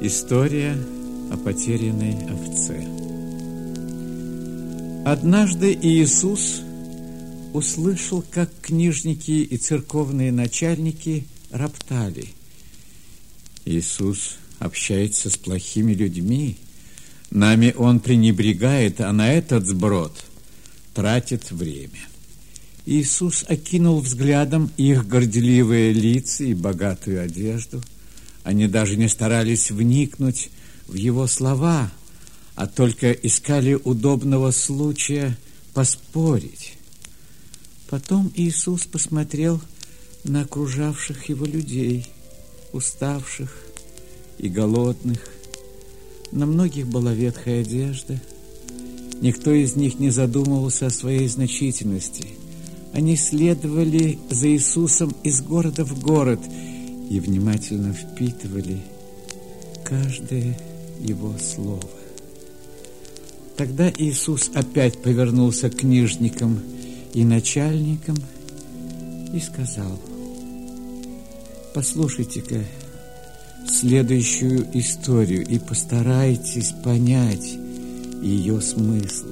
История о потерянной овце. Однажды Иисус услышал, как книжники и церковные начальники роптали. Иисус общается с плохими людьми, нами Он пренебрегает, а на этот сброд тратит время. Иисус окинул взглядом их горделивые лица и богатую одежду. Они даже не старались вникнуть в Его слова, а только искали удобного случая поспорить. Потом Иисус посмотрел на окружавших Его людей, уставших и голодных. На многих была ветхая одежда. Никто из них не задумывался о своей значительности. Они следовали за Иисусом из города в город и внимательно впитывали каждое Его слово. Тогда Иисус опять повернулся к книжникам и начальникам и сказал: послушайте-ка следующую историю и постарайтесь понять ее смысл.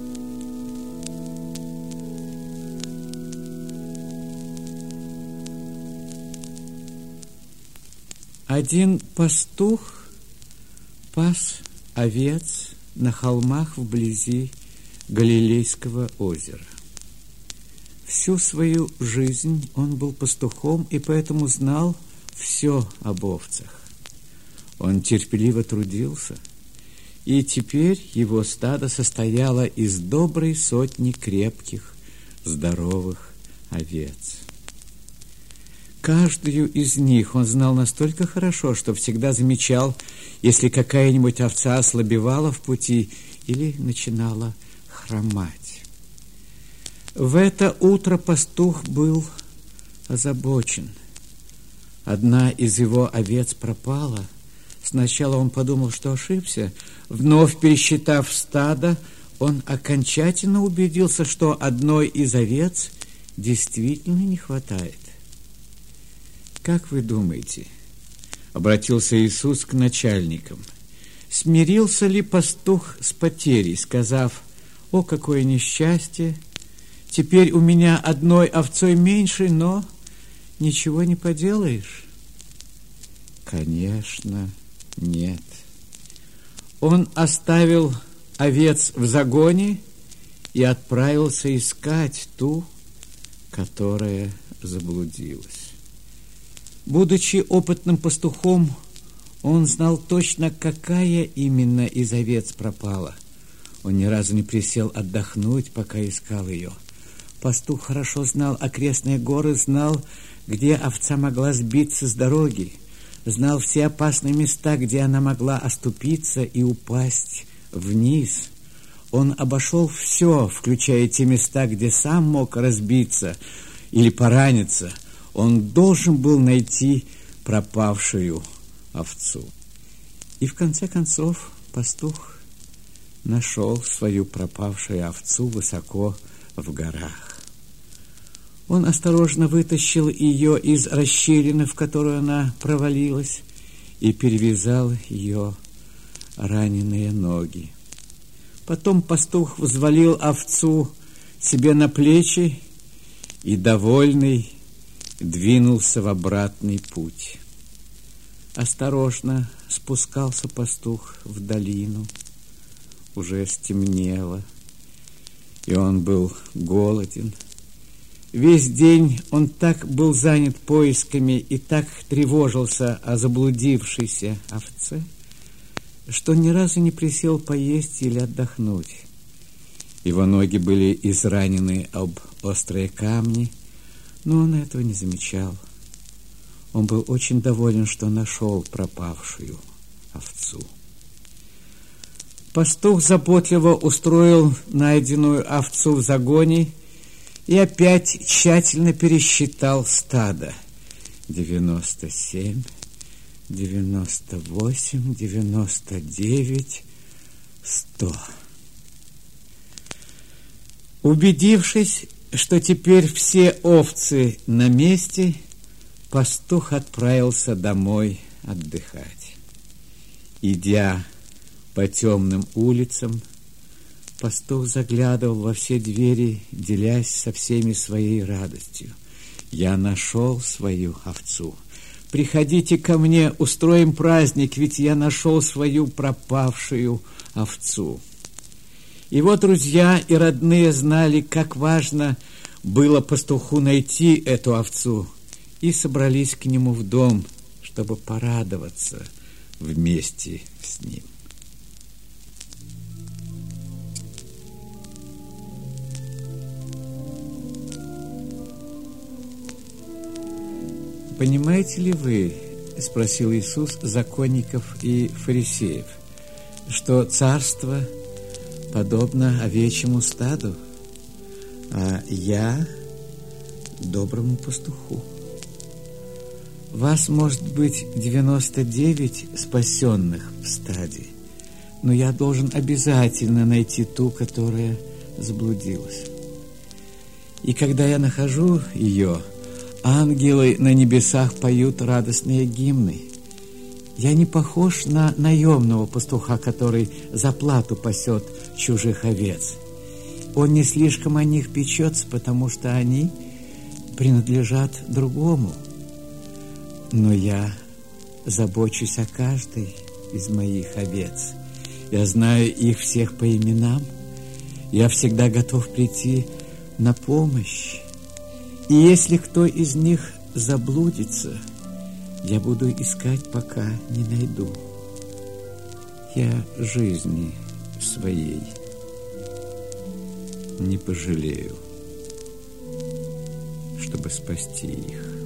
Один пастух пас овец на холмах вблизи Галилейского озера. Всю свою жизнь он был пастухом и поэтому знал все об овцах. Он терпеливо трудился, и теперь его стадо состояло из доброй сотни крепких, здоровых овец. Каждую из них он знал настолько хорошо, что всегда замечал, если какая-нибудь овца ослабевала в пути или начинала хромать. В это утро пастух был озабочен. Одна из его овец пропала. Сначала он подумал, что ошибся. Вновь пересчитав стадо, он окончательно убедился, что одной из овец действительно не хватает. Как вы думаете, обратился Иисус к начальникам, смирился ли пастух с потерей, сказав: «О, какое несчастье! Теперь у меня одной овцой меньше, но ничего не поделаешь». Конечно, нет. Он оставил овец в загоне и отправился искать ту, которая заблудилась. Будучи опытным пастухом, он знал точно, какая именно из овец пропала. Он ни разу не присел отдохнуть, пока искал ее. Пастух хорошо знал окрестные горы, знал, где овца могла сбиться с дороги, знал все опасные места, где она могла оступиться и упасть вниз. Он обошел все, включая те места, где сам мог разбиться или пораниться. Он должен был найти пропавшую овцу. И в конце концов пастух нашел свою пропавшую овцу высоко в горах. Он осторожно вытащил ее из расщелины, в которую она провалилась, и перевязал ее раненые ноги. Потом пастух взвалил овцу себе на плечи и, довольный, двинулся в обратный путь. Осторожно спускался пастух в долину. Уже стемнело, и он был голоден. Весь день он так был занят поисками и так тревожился о заблудившейся овце, что ни разу не присел поесть или отдохнуть. Его ноги были изранены об острые камни, но он этого не замечал. Он был очень доволен, что нашел пропавшую овцу. Пастух заботливо устроил найденную овцу в загоне и опять тщательно пересчитал стадо. 97, 98, 99, 100. Убедившись, что теперь все овцы на месте, пастух отправился домой отдыхать. Идя по темным улицам, пастух заглядывал во все двери, делясь со всеми своей радостью. «Я нашел свою овцу. Приходите ко мне, устроим праздник, ведь я нашел свою пропавшую овцу». И вот друзья и родные знали, как важно было пастуху найти эту овцу, и собрались к нему в дом, чтобы порадоваться вместе с ним. «Понимаете ли вы, — спросил Иисус законников и фарисеев, — что царство подобно овечьему стаду, а я доброму пастуху? Вас, может быть, 99 спасенных в стаде, но я должен обязательно найти ту, которая заблудилась. И когда я нахожу ее, ангелы на небесах поют радостные гимны. Я не похож на наемного пастуха, который за плату пасет чужих овец. Он не слишком о них печется, потому что они принадлежат другому. Но я забочусь о каждой из моих овец. Я знаю их всех по именам. Я всегда готов прийти на помощь. И если кто из них заблудится, я буду искать, пока не найду. Я жизни своей не пожалею, чтобы спасти их».